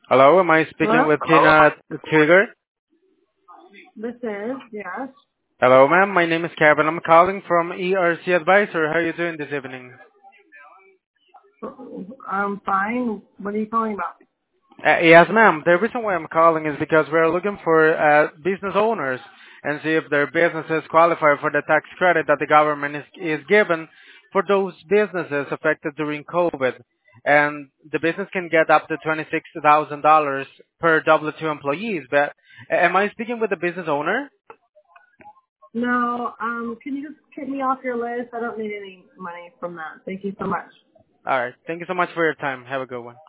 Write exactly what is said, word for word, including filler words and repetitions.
Hello, am I speaking Hello? with Tina Trigger? This is, yes. Hello, ma'am. My name is Kevin. I'm calling from E R C Advisor. How are you doing this evening? I'm fine. What are you calling about? Uh, yes, ma'am. The reason why I'm calling is because we're looking for uh, business owners and see if their businesses qualify for the tax credit that the government is, is given for those businesses affected during COVID. And the business can get up to twenty-six thousand dollars per W two employees. But uh, am I speaking with the business owner? No, um, can you just get me off your list? I don't need any money from that. Thank you so much. All right. Thank you so much for your time. Have a good one.